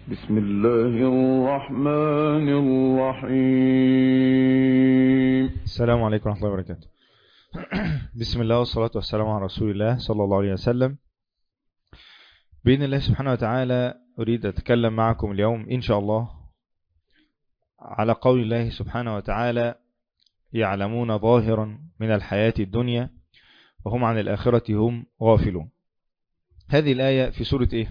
بسم الله الرحمن الرحيم. السلام عليكم ورحمة الله وبركاته. بسم الله والصلاة والسلام على رسول الله صلى الله عليه وسلم. بإذن الله سبحانه وتعالى أريد أتكلم معكم اليوم إن شاء الله على قول الله سبحانه وتعالى: يعلمون ظاهرا من الحياة الدنيا وهم عن الآخرة هم غافلون. هذه الآية في سورة إيه؟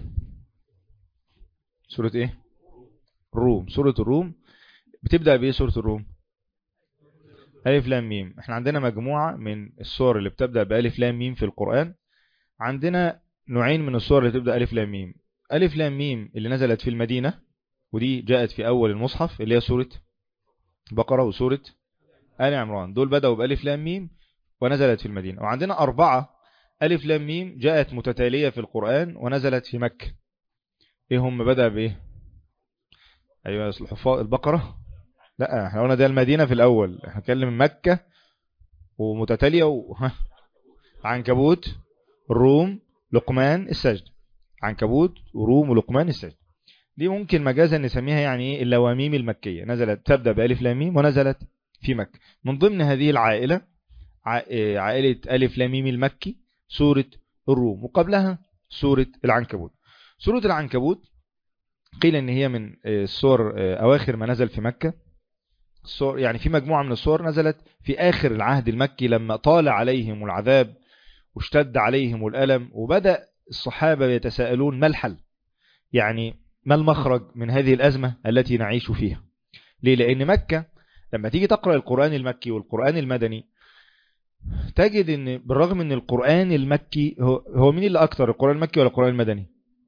سورة إيه؟ الروم. سورة الروم بتبدأ بإيه سورة الروم؟ ألف لام ميم. احنا عندنا مجموعة من السور اللي بتبدأ بألف لام ميم في القرآن. عندنا نوعين من السور اللي تبدأ ألف لام ميم. ألف لام ميم اللي نزلت في المدينة، ودي جاءت في أول المصحف اللي هي سورة بقرة وسورة آل عمران، دول بدأوا بألف لام ميم ونزلت في المدينة. وعندنا 4 ألف لام ميم جاءت متتالية في القرآن ونزلت في مكة. ايه هم؟ بدأ بإيه؟ أيوة الحفاظ البقرة؟ لا، احنا قلنا ده المدينة في الأول، احنا نتكلم مكة ومتتالية عنكبوت، الروم، لقمان، السجد. عنكبوت وروم ولقمان السجد. دي ممكن مجازا نسميها يعني اللواميم المكية، نزلت تبدأ بألف لام ميم ونزلت في مكة. من ضمن هذه العائلة عائلة ألف لام ميم المكي سورة الروم، وقبلها سورة العنكبوت. سورة العنكبوت قيل ان هي من السور أواخر ما نزل في مكة. يعني في مجموعة من السور نزلت في آخر العهد المكي لما طال عليهم العذاب واشتد عليهم الألم، وبدأ الصحابة يتساءلون ما الحل، يعني ما المخرج من هذه الأزمة التي نعيش فيها. ليه؟ لأن مكة لما تيجي تقرأ القرآن المكي والقرآن المدني تجد ان بالرغم ان القرآن المكي هو مين اللي أكتر، القرآن المكي ولا القرآن المدني؟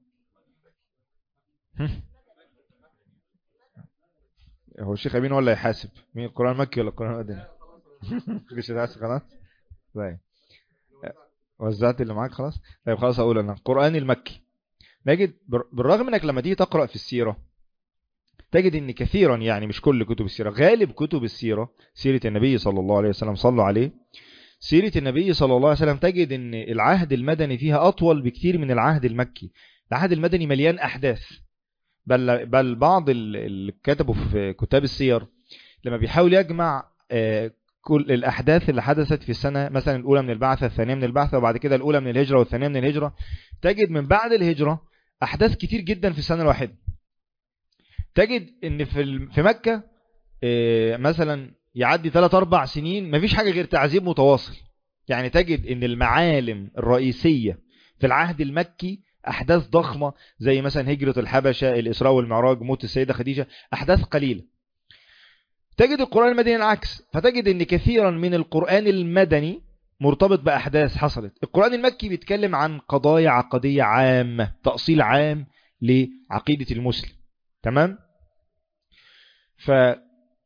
هو الشيخ أمين ولا يحاسب مين القرآن المكي ولا القرآن المدني؟ مش هتحاسب خلاص؟ طيب وزعت اللي معاك خلاص. طيب خلاص أقول أنا القرآن المكي. نجد بالرغم انك لما تيجي تقرأ في السيرة تجد ان كثيرا، يعني مش كل كتب السيرة، غالب كتب السيرة، سيرة النبي صلى الله عليه وسلم صلوا عليه، سيرة النبي صلى الله عليه وسلم، تجد ان العهد المدني فيها أطول بكثير من العهد المكي. العهد المدني مليان أحداث، بل بعض اللي كتبوا في كتاب السير لما بيحاول يجمع كل الأحداث اللي حدثت في السنة مثلا الأولى من البعثة، الثانية من البعثة، وبعد كده الأولى من الهجرة والثانية من الهجرة، تجد من بعد الهجرة أحداث كتير جدا في السنة الواحدة. تجد ان في مكة مثلا يعدي 3-4 سنين مفيش حاجة غير تعذيب متواصل. يعني تجد ان المعالم الرئيسية في العهد المكي احداث ضخمة زي مثلا هجرة الحبشة، الاسراء والمعراج، موت السيدة خديجة، احداث قليلة. تجد القرآن المدني العكس، فتجد ان كثيرا من القرآن المدني مرتبط بأحداث حصلت. القرآن المكي بيتكلم عن قضايا عقدية عامة، تأصيل عام لعقيدة المسلم. تمام؟ فإن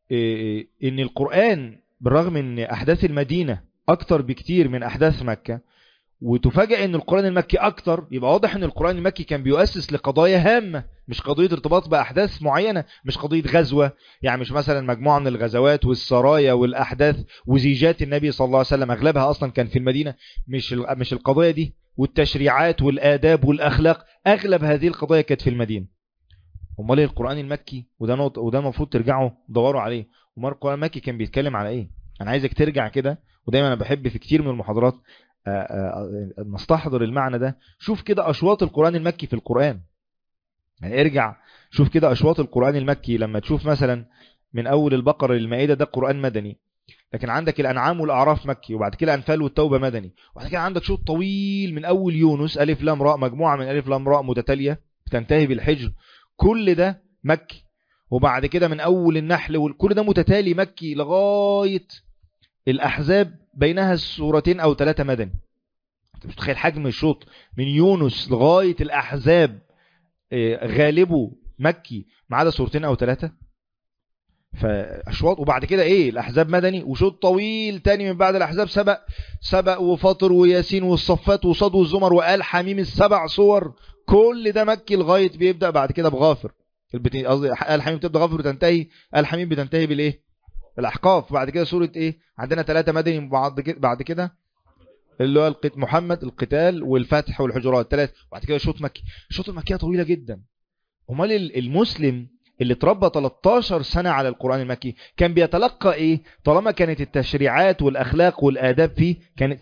القرآن بالرغم ان أحداث المدينة أكتر بكتير من أحداث مكة، وتفاجأ ان القرآن المكي أكتر، يبقى واضح ان القرآن المكي كان بيؤسس لقضايا هامة، مش قضية ارتباط بأحداث معينة، مش قضية غزوة، يعني مش مثلا مجموعة من الغزوات والسرايا والأحداث وزيجات النبي صلى الله عليه وسلم أغلبها أصلا كان في المدينة، مش القضايا دي، والتشريعات والآداب والأخلاق أغلب هذه القضايا كانت في المدينة. امال القرآن المكي، وده نقطة وده المفروض ترجعوا دوروا عليه، امال القرآن المكي كان بيتكلم على ايه؟ انا عايزك ترجع كده، ودايما انا بحب في كتير من المحاضرات نستحضر المعنى ده. شوف كده اشواط القرآن المكي في القرآن، يعني ارجع شوف كده اشواط القرآن المكي. لما تشوف مثلا من اول البقرة للمائدة ده قرآن مدني، لكن عندك الانعام والاعراف مكي، وبعد كده انفال والتوبة مدني، وبعد كده عندك شوط طويل من اول يونس الف لام راء، مجموعة من الف لام راء متتالية بتنتهي بالحجر، كل ده مكي. وبعد كده من أول النحل وكل ده متتالي مكي لغاية الأحزاب، بينها السورتين أو 3 مدني. أنت مش متخيل حجم الشوط من يونس لغاية الأحزاب غالبه مكي ما عدا سورتين أو 3. فأشواط. وبعد كده إيه؟ الأحزاب مدني، وشوط طويل تاني من بعد الأحزاب، سبأ وفاطر وياسين والصفات وصاد والزمر وآل حميم، ال7 صور، كل ده مكي لغاية بيبدأ بعد كده بغافر. قصدي آل حميم تبدأ غافر وتنتهي آل حميم بتنتهي بالإيه؟ الأحقاف. بعد كده سورة إيه؟ عندنا 3 مدني بعد كده اللي هو محمد، القتال والفتح والحجرات 3. بعد كده شوط مكي. الشوط المكية طويلة جدا، امال المسلم اللي اتربى 13 سنة على القرآن المكي كان بيتلقى ايه؟ طالما كانت التشريعات والاخلاق والاداب فيه، كانت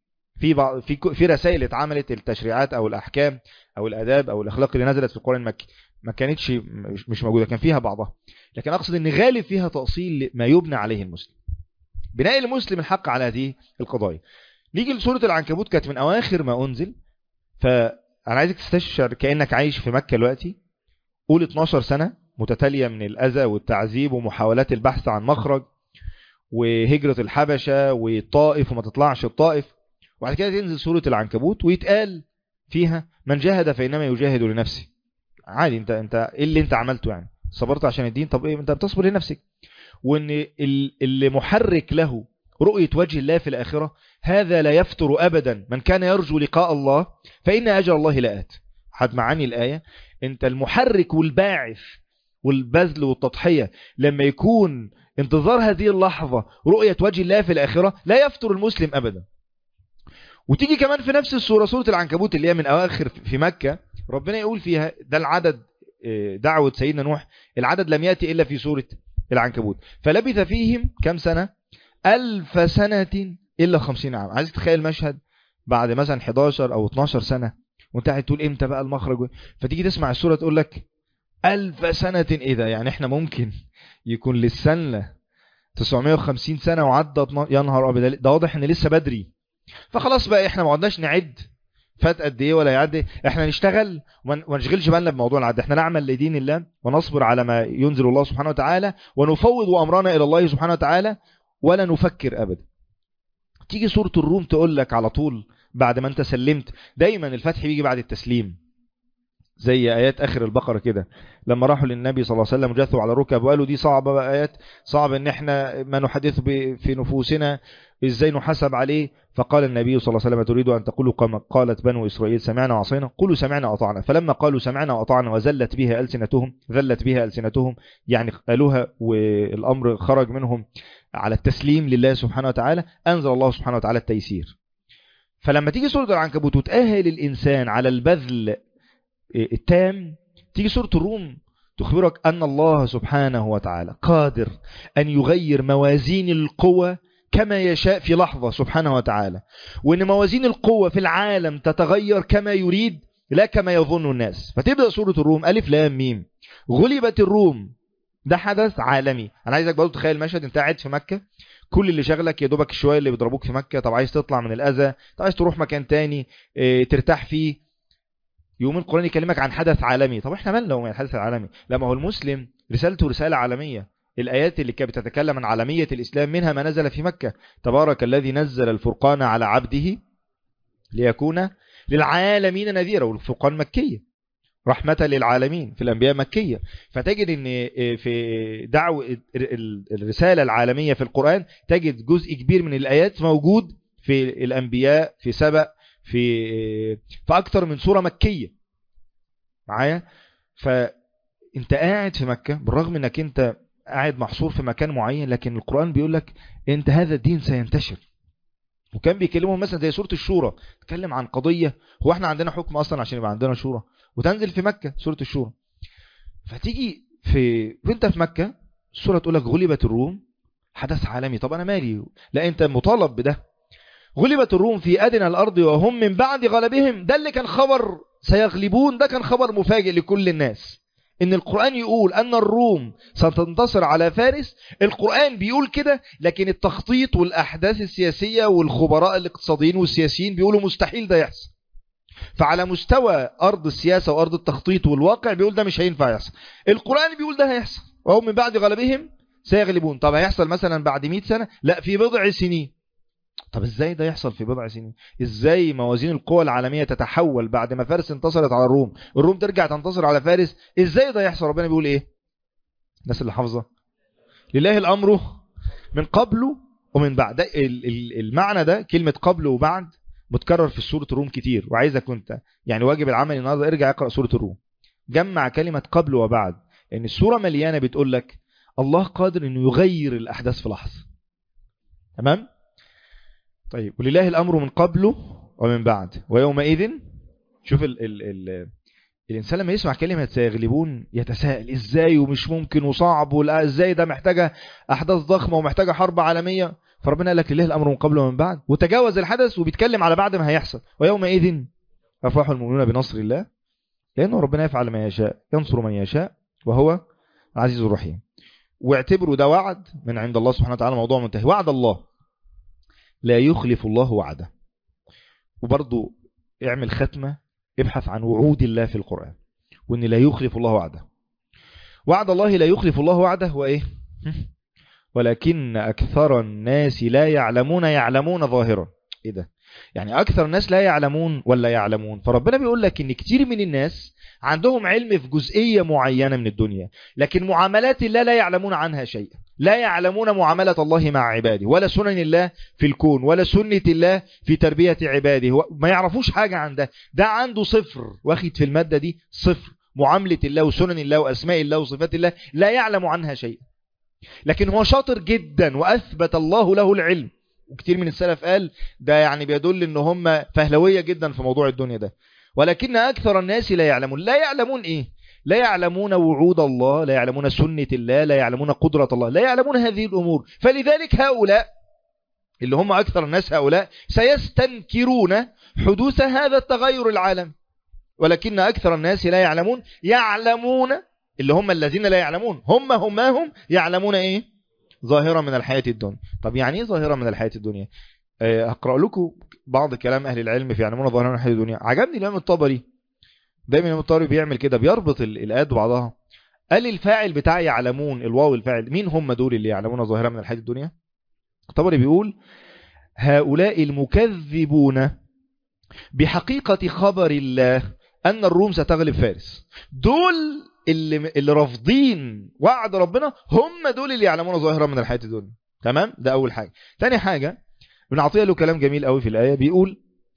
في رسائل اتعملت، التشريعات او الاحكام او الاداب او الاخلاق اللي نزلت في القرآن المكي ما كانتش مش موجودة، كان فيها بعضها، لكن اقصد ان غالب فيها تأصيل ما يبنى عليه المسلم، بناء المسلم الحق على هذه القضايا. نيجي لسورة العنكبوت، كانت من اواخر ما انزل، فانا عايزك تستشعر كأنك عايش في مكة دلوقتي، قول 12 سنة متتالية من الأذى والتعذيب ومحاولات البحث عن مخرج وهجرة الحبشة والطائف وما تطلعش الطائف، وبعد كده تنزل سورة العنكبوت ويتقال فيها من جاهد فإنما يجاهد لنفسه. عادي، انت ايه اللي انت عملته؟ يعني صبرت عشان الدين، طب ايه انت بتصبر لنفسك؟ وان اللي محرك له رؤية وجه الله في الآخرة هذا لا يفتر أبدا، من كان يرجو لقاء الله فإن أجل الله لآت. حد معاني الآية، انت المحرك والباعث والبذل والتضحية لما يكون انتظار هذه اللحظة رؤية وجه الله في الآخرة لا يفتر المسلم أبدا. وتيجي كمان في نفس السورة، سورة العنكبوت اللي هي من أواخر في مكة، ربنا يقول فيها ده العدد، دعوة سيدنا نوح، العدد لم يأتي إلا في سورة العنكبوت، فلبث فيهم كم سنة؟ 1000 سنة إلا 50 عام. عايز تتخيل مشهد بعد مثلا 11 أو 12 سنة وانت قاعد تقول امتى بقى المخرج، فتيجي تسمع السورة تقول لك 1000 سنة، ايه ده؟ يعني احنا ممكن يكون للسنة 950 سنة وعدى يا نهار ابيض، ده واضح ان لسه بدري. فخلاص بقى احنا ما عدناش نعد فات قد ايه ولا يعد، احنا نشتغل وما نشغلش بالنا بموضوع العد، احنا نعمل لدين الله ونصبر على ما ينزل الله سبحانه وتعالى ونفوض امرنا الى الله سبحانه وتعالى ولا نفكر ابدا. تيجي سورة الروم تقول لك على طول بعد ما انت سلمت، دايما الفتح بيجي بعد التسليم، زي آيات آخر البقرة كده لما راحوا للنبي صلى الله عليه وسلم جثوا على ركب وقالوا دي صعبة بقى، آيات صعبة ان احنا ما نحدث في نفوسنا، ازاي نحاسب عليه؟ فقال النبي صلى الله عليه وسلم تريد أن تقولوا كما قالت بنو إسرائيل سمعنا وعصينا؟ قولوا سمعنا وأطعنا. فلما قالوا سمعنا وأطعنا وزلت بها ألسنتهم يعني قالوها والأمر خرج منهم على التسليم لله سبحانه وتعالى، أنزل الله سبحانه وتعالى التيسير. فلما تيجي سورة العنكبوت وتأهل الإنسان على البذل التام، تيجي سورة الروم تخبرك أن الله سبحانه وتعالى قادر أن يغير موازين القوى كما يشاء في لحظة سبحانه وتعالى، وأن موازين القوى في العالم تتغير كما يريد لا كما يظن الناس. فتبدأ سورة الروم ألف لام ميم، غلبت الروم، ده حدث عالمي. أنا عايزك برضو تخيل مشهد، أنت قاعد في مكة، كل اللي شغلك يا دوبك الشوية اللي بيضربوك في مكة، طب عايز تطلع من الأذى، طب عايز تروح مكان تاني ترتاح فيه، يوم القرآن يكلمك عن حدث عالمي. طب احنا مالنا من الحدث العالمي؟ لما هو المسلم رسالته رسالة عالمية. الآيات اللي كانت بتتكلم عن عالمية الإسلام منها ما نزل في مكة، تبارك الذي نزل الفرقان على عبده ليكون للعالمين نذيرا، والفرقان مكية، رحمة للعالمين، في الأنبياء مكية. فتجد ان في دعوة الرسالة العالمية في القرآن تجد جزء كبير من الآيات موجود في الأنبياء، في سبأ، في أكثر من سورة مكية معايا. فأنت قاعد في مكة بالرغم أنك أنت قاعد محصور في مكان معين، لكن القرآن بيقول لك أنت هذا الدين سينتشر. وكان بيكلمهم مثلا زي سورة الشورى، تكلم عن قضية، هو احنا عندنا حكم أصلا عشان يبقى عندنا شورى؟ وتنزل في مكة سورة الشورى، فتيجي وانت في مكة السورة تقول لك غلبت الروم، حدث عالمي. طب أنا مالي؟ لا، أنت مطالب بده. غلبت الروم في أدنى الأرض وهم من بعد غلبهم، ده اللي كان خبر سيغلبون، ده كان خبر مفاجئ لكل الناس، إن القرآن يقول أن الروم ستنتصر على فارس. القرآن بيقول كده، لكن التخطيط والأحداث السياسية والخبراء الاقتصاديين والسياسيين بيقولوا مستحيل ده يحصل. فعلى مستوى أرض السياسة وأرض التخطيط والواقع بيقول ده مش هينفع يحصل. القرآن بيقول ده هيحصل، وهم من بعد غلبهم سيغلبون. طب هيحصل مثلا بعد 100 سنة؟ لا، في بضع سنين. طب ازاي ده يحصل في بضع سنين؟ ازاي موازين القوى العالمية تتحول بعد ما فارس انتصرت على الروم ترجع تنتصر على فارس؟ ازاي ده يحصل؟ ربنا بيقول ايه؟ الناس اللي حافظة لله الامر من قبل ومن بعد. المعنى ده كلمة قبل وبعد متكرر في سورة الروم كتير، وعايزك كنت يعني واجب العمل النهارده ارجع اقرأ سورة الروم، جمع كلمة قبل وبعد، لان السورة مليانة بتقول لك الله قادر انه يغير الاحداث في لحظة. تمام؟ طيب، ولله الأمر من قبله ومن بعد ويومئذ. شوف الإنسان لما يسمع كلمة سيغلبون يتساءل إزاي ومش ممكن وصعب إزاي ده محتاجة أحداث ضخمة ومحتاجة حرب عالمية. فربنا قال لك لله الأمر من قبل ومن بعد، وتجاوز الحدث وبيتكلم على بعد ما هيحصل. ويومئذ يفرح المؤمنون بنصر الله، لأنه ربنا يفعل ما يشاء، ينصر من يشاء وهو العزيز الرحيم. واعتبروا ده وعد من عند الله سبحانه وتعالى، موضوع منتهي. وعد الله لا يخلف الله وعده. وبرضو اعمل ختمة، ابحث عن وعود الله في القرآن، وان لا يخلف الله وعده. وعد الله لا يخلف الله وعده هو ايه؟ ولكن اكثر الناس لا يعلمون ظاهرا. ايه ده؟ يعني اكثر الناس لا يعلمون ولا يعلمون؟ فربنا بيقول لك ان كتير من الناس عندهم علم في جزئية معينة من الدنيا، لكن معاملات الله لا يعلمون عنها شيئا. لا يعلمون معاملة الله مع عباده، ولا سنن الله في الكون، ولا سنة الله في تربية عباده. ما يعرفوش حاجة عن ده. ده عنده صفر، واخد في المادة دي صفر. معاملة الله وسنن الله وأسماء الله وصفات الله لا يعلم عنها شيئا، لكن هو شاطر جدا وأثبت الله له العلم. وكتير من السلف قال ده يعني بيدل ان هم فهلوية جدا في موضوع الدنيا ده. ولكن أكثر الناس لا يعلمون. لا يعلمون إيه؟ لا يعلمون وعود الله، لا يعلمون سنة الله، لا يعلمون قدرة الله، لا يعلمون هذه الأمور. فلذلك هؤلاء اللي هم أكثر الناس، هؤلاء سيستنكرون حدوث هذا التغير العالمي. ولكن أكثر الناس لا يعلمون اللي هم الذين لا يعلمون هم يعلمون إيه؟ ظاهرة من الحياة الدنيا. طب يعني إيه ظاهرة من الحياة الدنيا؟ هقرأ لكم بعض كلام أهل العلم في يعلمون ظاهرة من الحياة الدنيا. عجبني الإمام الطبري، دايما الإمام الطبري بيعمل كده، بيربط الآيات ببعضها. قال الفاعل بتاع يعلمون، الواو الفاعل، مين هم دول اللي يعلمون ظاهرة من الحياة الدنيا؟ الطبري بيقول هؤلاء المكذبون بحقيقة خبر الله أن الروم ستغلب فارس. دول اللي رافضين وعد ربنا، هم دول اللي يعلمون ظاهرة من الحياة الدنيا. تمام؟ ده أول حاجة. تاني حاجة، ابن عطية له كلام جميل قوي في الآية، بيقول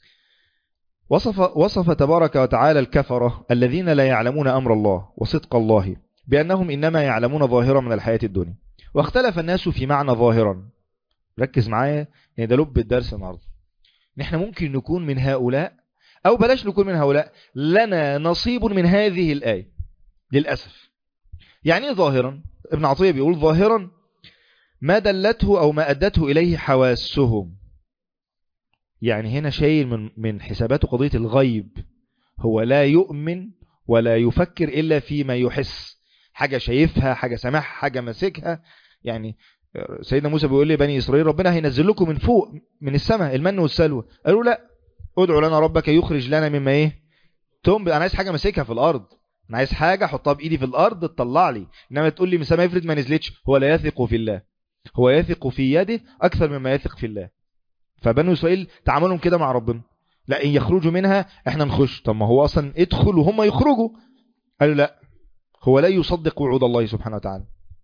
وصف تبارك وتعالى الكفرة الذين لا يعلمون أمر الله وصدق الله بأنهم إنما يعلمون ظاهرة من الحياة الدنيا. واختلف الناس في معنى ظاهرا. ركز معايا، يعني ده لب الدرس النهارده. نحن ممكن نكون من هؤلاء، أو بلاش نكون من هؤلاء، لنا نصيب من هذه الآية للأسف. يعني ظاهرا، ابن عطية بيقول ظاهرا ما دلته أو ما أدته إليه حواسهم. يعني هنا شايل من حساباته قضية الغيب. هو لا يؤمن ولا يفكر إلا فيما يحس، حاجة شايفها، حاجة سمعها، حاجة مسكها. يعني سيدنا موسى بيقول لي بني إسرائيل ربنا هينزل لكم من فوق من السماء المن والسلوى. قالوا لا، ادعوا لنا ربك يخرج لنا مما ايه أنا عايز حاجة مسكها في الأرض، أنا عايز حاجة أحطها بإيدي في الأرض تطلع لي. إنما تقول لي من السماء يفرد ما نزلتش. هو لا يثق في الله، هو يثق في يده أكثر مما يثق في الله. فبنو إسرائيل تعاملهم كده مع ربنا، لا إن يخرجوا منها احنا نخش. طب ما هو أصلا ادخل وهم يخرجوا. قالوا لا، هو لا يصدق وعود الله سبحانه وتعالى.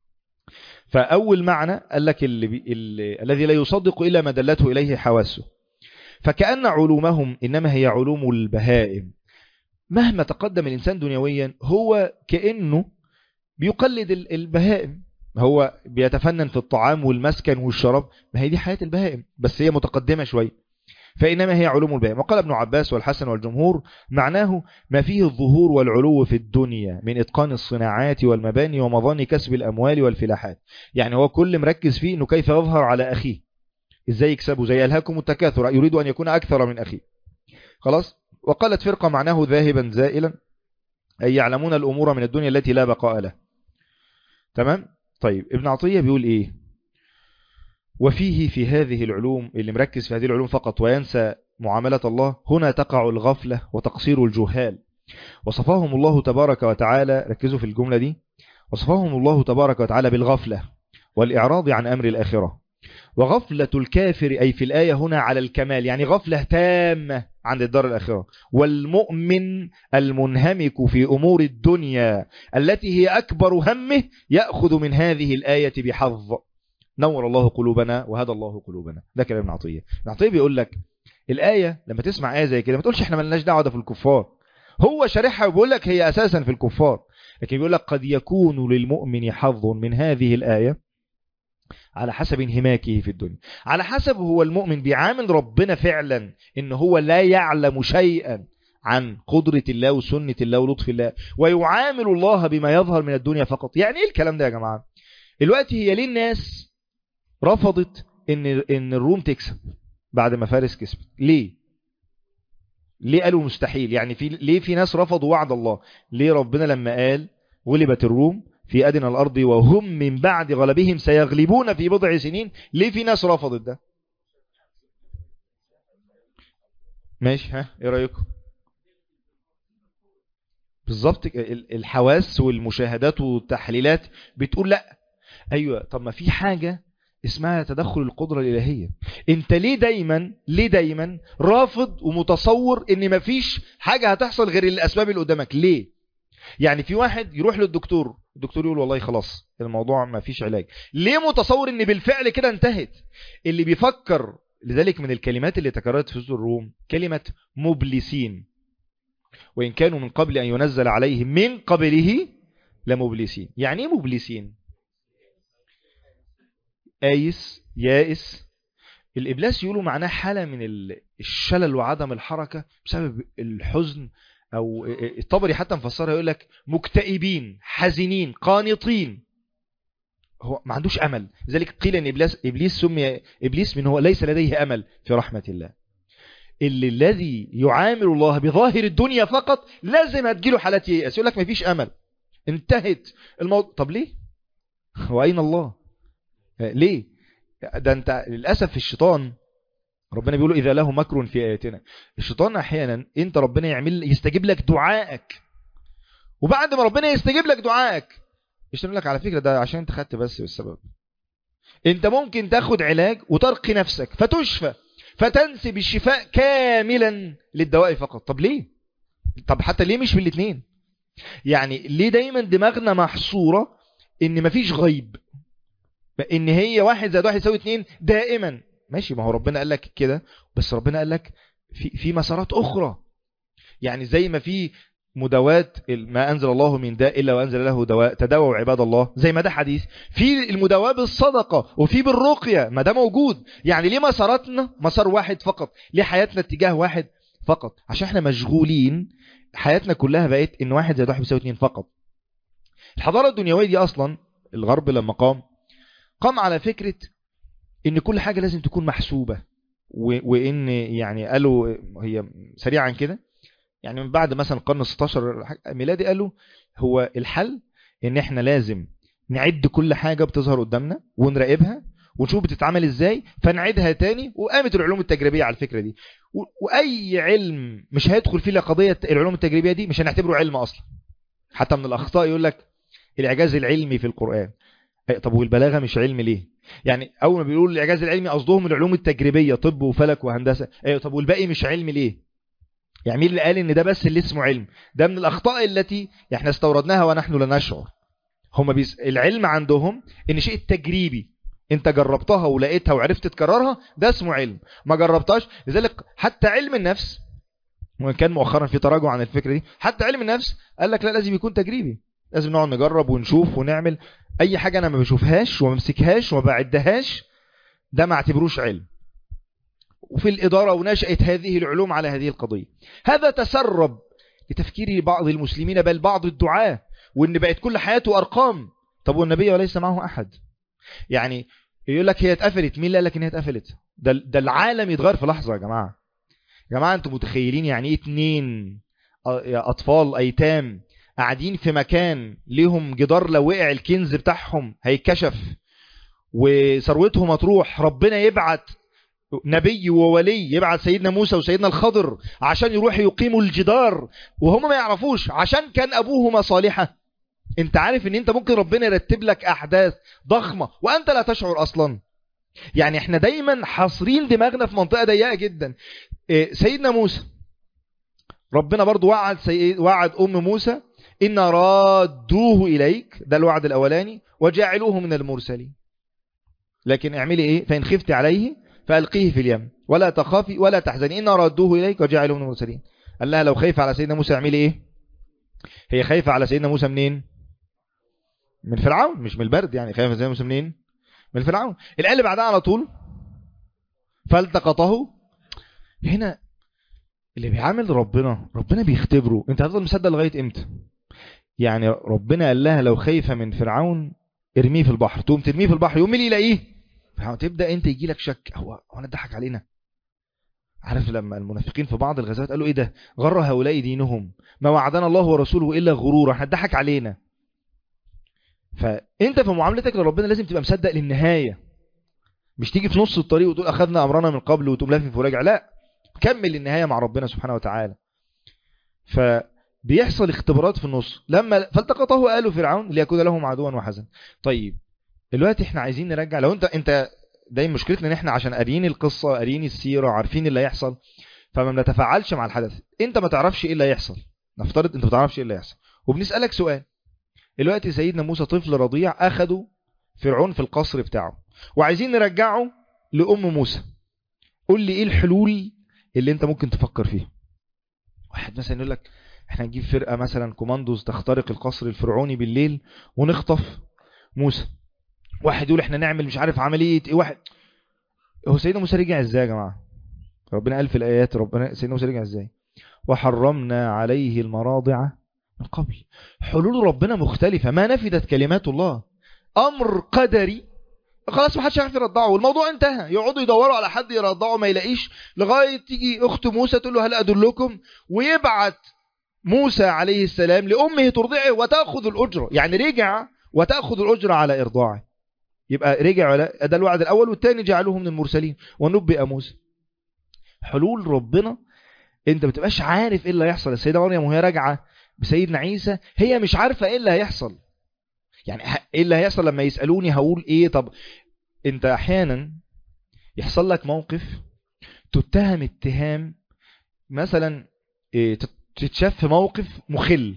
فأول معنى قال لك الذي لا يصدق إلا ما دلته إليه حواسه. فكأن علومهم إنما هي علوم البهائم. مهما تقدم الإنسان دنيويا هو كأنه بيقلد البهائم. هو بيتفنن في الطعام والمسكن والشراب، ما هي دي حياة البهائم بس هي متقدمة شوي. فإنما هي علوم البهائم. وقال ابن عباس والحسن والجمهور معناه ما فيه الظهور والعلو في الدنيا من إتقان الصناعات والمباني ومظان كسب الأموال والفلاحات. يعني هو كل مركز فيه إنه كيف يظهر على أخيه، إزاي يكسبه، زي ألهاكم التكاثر يريد أن يكون أكثر من أخيه. خلاص. وقالت فرقة معناه ذاهبا زائلا، أي يعلمون الأمور من الدنيا التي لا بقاء له. تمام. طيب ابن عطية بيقول إيه؟ وفيه في هذه العلوم، اللي مركز في هذه العلوم فقط وينسى معاملة الله، هنا تقع الغفلة وتقصير الجهال. وصفهم الله تبارك وتعالى، ركزوا في الجملة دي، وصفهم الله تبارك وتعالى بالغفلة والإعراض عن أمر الآخرة. وغفلة الكافر أي في الآية هنا على الكمال، يعني غفلة تامة عن الدار الآخرة. والمؤمن المنهمك في أمور الدنيا التي هي أكبر همه يأخذ من هذه الآية بحظ. نور الله قلوبنا وهدى الله قلوبنا. ده كلام ابن عطية. ابن عطية بيقول لك الآية لما تسمع آية زي كده ما تقولش احنا ملناش دعوة ده في الكفار. هو شارحها وبيقول لك هي أساسا في الكفار، لكن بيقول لك قد يكون للمؤمن حظ من هذه الآية على حسب انهماكه في الدنيا، على حسب هو المؤمن بيعامل ربنا فعلا ان هو لا يعلم شيئا عن قدرة الله وسنة الله ولطف الله، ويعامل الله بما يظهر من الدنيا فقط. يعني ايه الكلام ده يا جماعة؟ الوقت هي ليه الناس رفضت ان الروم تكسب بعد ما فارس كسبت؟ ليه قالوا مستحيل؟ يعني ليه في ناس رفضوا وعد الله؟ ليه ربنا لما قال غلبت الروم في أدنى الأرض وهم من بعد غلبهم سيغلبون في بضع سنين، ليه في ناس رفضت ده؟ ماشي، ها ايه رأيكم؟ بالظبط، الحواس والمشاهدات والتحليلات بتقول لا. ايوه، طب ما في حاجة اسمها تدخل القدرة الإلهية. انت ليه دايما رافض ومتصور ان مفيش حاجة هتحصل غير الاسباب اللي قدامك؟ ليه؟ يعني في واحد يروح للدكتور، الدكتور يقول والله خلاص الموضوع مفيش علاج. ليه متصور ان بالفعل كده انتهت؟ اللي بيفكر. لذلك من الكلمات اللي تكررت في سورة الروم كلمة مبلسين، وإن كانوا من قبل أن ينزل عليهم من قبله لمبلسين. يعني ايه مبلسين؟ يائس. الإبلاس يقولوا معناه حالة من الشلل وعدم الحركة بسبب الحزن، أو الطبري حتى مفسرها يقول لك مكتئبين حزينين قانطين. هو ما عندوش أمل. لذلك قيل أن إبليس سمي إبليس من هو ليس لديه أمل في رحمة الله. الذي يعامل الله بظاهر الدنيا فقط لازم هتجيله حالات ييأس، يقول لك ما فيش أمل، انتهت الموضوع. طب ليه؟ وأين الله؟ ليه؟ ده انت للأسف الشيطان ربنا بيقول إذا له مكر في آياتنا. الشيطان أحيانا انت ربنا يستجيب لك دعائك، وبعد ما ربنا يستجيب لك دعائك يشتغل لك على فكرة ده عشان انت خدت بس بالسبب. انت ممكن تاخد علاج وترقي نفسك فتشفى فتنسب الشفاء كاملا للدواء فقط. طب ليه؟ طب حتى ليه مش في الاثنين؟ يعني ليه دايما دماغنا محصورة ان مفيش غيب، ان هي 1+1=2 دائما؟ ماشي، ما هو ربنا قال لك كده، بس ربنا قال لك في مسارات اخرى. يعني زي ما في مداوات ما أنزل الله من داء إلا وأنزل له دواء تداووا عباد الله، زي ما ده حديث، في المداواة بالصدقة وفي بالرقية، ما ده موجود. يعني ليه مساراتنا مسار واحد فقط؟ ليه حياتنا اتجاه واحد فقط؟ عشان احنا مشغولين، حياتنا كلها بقت ان 1+1=2 فقط. الحضارة الدنيوية دي أصلا الغرب لما قام على فكرة ان كل حاجة لازم تكون محسوبة، وان يعني قالوا هي سريعا كده، يعني من بعد مثلا القرن 16 ميلادي قالوا هو الحل ان احنا لازم نعد كل حاجة بتظهر قدامنا ونراقبها ونشوف بتتعمل ازاي فنعيدها تاني. وقامت العلوم التجريبية على الفكرة دي، واي علم مش هيدخل فيه قضية العلوم التجريبية دي مش هنعتبره علم اصلا. حتى من الاخطاء يقول لك الاعجاز العلمي في القرآن. طب والبلاغة مش علم ليه؟ يعني اول ما بيقولوا الاعجاز العلمي قصدهم العلوم التجريبية، طب وفلك وهندسة. طب والباقي مش علم ليه؟ يعني مين اللي قال ان ده بس اللي اسمه علم؟ ده من الاخطاء التي احنا استوردناها ونحن لا نشعر. هم العلم عندهم ان شيء تجريبي، انت جربتها ولقيتها وعرفت تكررها، ده اسمه علم. ما جربتهاش. لذلك حتى علم النفس، وان كان مؤخرا في تراجع عن الفكرة دي، حتى علم النفس قال لك لا، لازم يكون تجريبي، لازم نقعد نجرب ونشوف ونعمل. اي حاجة انا ما بشوفهاش وما بمسكهاش وما بعدهاش ده ما اعتبروش علم. وفي الإدارة ونشأت هذه العلوم على هذه القضية. هذا تسرب لتفكير بعض المسلمين بل بعض الدعاة، وإن بقت كل حياته أرقام. طب والنبي وليس معه أحد؟ يعني يقول لك هي اتقفلت، مين اللي قال لك إن هي اتقفلت؟ ده العالم يتغير في لحظة. يا جماعة أنتم متخيلين يعني إيه 2 أطفال أيتام قاعدين في مكان ليهم جدار لو وقع الكنز بتاعهم هيتكشف وثروتهم هتروح، ربنا يبعت نبي وولي، يبعت سيدنا موسى وسيدنا الخضر عشان يروحوا يقيموا الجدار وهم ما يعرفوش عشان كان أبوهما صالحة؟ انت عارف ان انت ممكن ربنا يرتب لك أحداث ضخمة وانت لا تشعر أصلا. يعني احنا دايما حاصرين دماغنا في منطقة ضيقة جدا. سيدنا موسى ربنا برضو وعد أم موسى إن رادوه إليك، ده الوعد الأولاني، وجعلوه من المرسلين. لكن اعملي ايه؟ فإن خفت عليه فألقيه في اليم ولا تخافي ولا تحزني إن ردوه إليك وجعلوه من المرسلين. قال لها لو خايفة على سيدنا موسى اعملي ايه؟ هي خايفة على سيدنا موسى منين؟ من فرعون، مش من البرد. يعني خايفة سيدنا موسى منين؟ من فرعون. الآية اللي بعدها على طول فالتقطه. هنا اللي بيعامل ربنا بيختبره. انت هتفضل مصدق لغاية امتى؟ يعني ربنا قال لها لو خايفة من فرعون ارميه في البحر، تقوم ترميه في البحر، يقوم اللي يلاقيه، تبدأ انت يجي لك شك، هو انا اتضحك علينا؟ عارف لما المنافقين في بعض الغزوات قالوا ايه ده، غر هؤلاء دينهم ما وعدنا الله ورسوله الا غرورا، احنا اتضحك علينا. فانت في معاملتك لربنا لازم تبقى مصدق للنهاية، مش تيجي في نص الطريق وتقول اخذنا امرنا من قبل وتقوم لافف وراجع، لا، كمل للنهاية مع ربنا سبحانه وتعالى. فبيحصل اختبارات في النص، لما فالتقطه آل فرعون ليكون لهم عدوا وحزن. طيب دلوقتي احنا عايزين نرجع، لو انت دايما مشكلتنا ان احنا عشان قاريين القصة قاريين السيرة عارفين اللي هيحصل، فما بنتفاعلش مع الحدث. انت ما تعرفش ايه اللي هيحصل، نفترض انت ما تعرفش ايه اللي هيحصل، وبنسألك سؤال. دلوقتي سيدنا موسى طفل رضيع اخده فرعون في القصر بتاعه، وعايزين نرجعه لأم موسى. قول لي ايه الحلول اللي انت ممكن تفكر فيها؟ واحد مثلا يقول لك احنا نجيب فرقة مثلا كوماندوز تخترق القصر الفرعوني بالليل ونخطف موسى. واحد يقول احنا نعمل مش عارف عملية ايه. واحد، هو سيدنا موسى رجع ازاي يا جماعة؟ ربنا قال في الآيات، ربنا سيدنا موسى رجع ازاي؟ وحرمنا عليه المراضع من قبل. حلول ربنا مختلفة، ما نفدت كلمات الله. أمر قدري خلاص ما حدش يعرف يرضعه والموضوع انتهى، يقعدوا يدوروا على حد يرضعه ما يلاقيش، لغاية تيجي أخت موسى تقول له هل أدلكم، ويبعت موسى عليه السلام لأمه ترضعه وتأخذ الأجرة. يعني رجع وتأخذ الأجرة على إرضاعه، يبقى رجع ده الوعد الأول، والثاني جعلوه من المرسلين ونبئ موسى. حلول ربنا انت ما تبقاش عارف ايه اللي هيحصل. السيدة مريم وهي راجعة بسيدنا عيسى هي مش عارفة ايه اللي هيحصل، يعني ايه اللي هيحصل لما يسألوني هقول ايه. طب انت احيانا يحصل لك موقف تتهم اتهام مثلا، تتشاف في موقف مخل